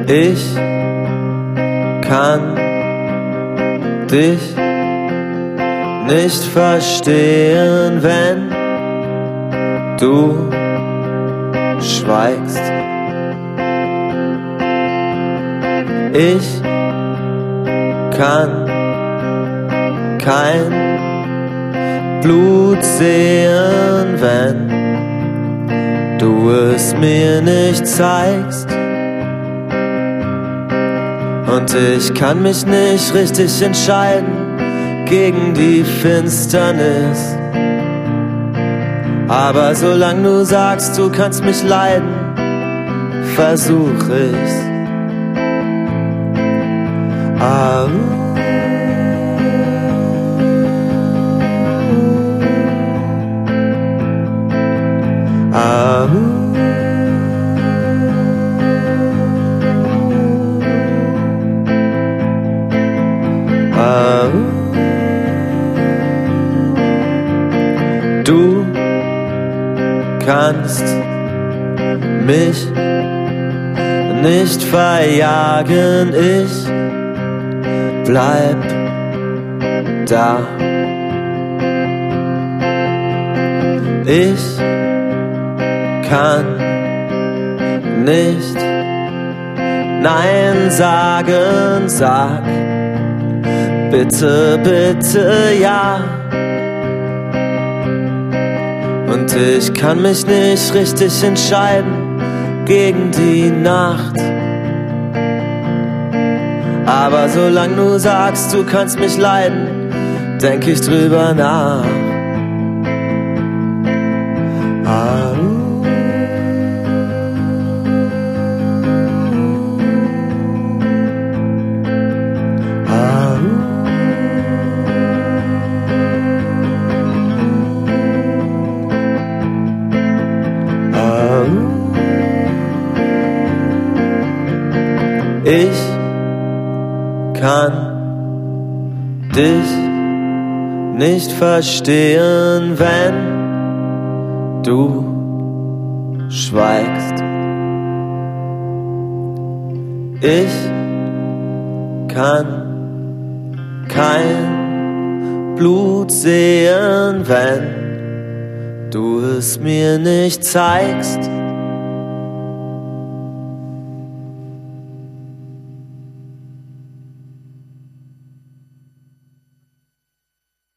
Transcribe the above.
Ich kann dich nicht verstehen, wenn du schweigst. Ich kann kein Blut sehen, wenn du es mir nicht zeigst. Und ich kann mich nicht richtig entscheiden gegen die Finsternis. Aber solange du sagst, du kannst mich leiden, versuch ich's. Du kannst mich nicht verjagen, ich bleib da. Ich kann nicht Nein sagen, sag bitte, bitte ja. Und ich kann mich nicht richtig entscheiden gegen die Nacht. Aber solange du sagst, du kannst mich leiden, denk ich drüber nach. Ich kann dich nicht verstehen, wenn du schweigst. Ich kann kein Blut sehen, wenn du es mir nicht zeigst.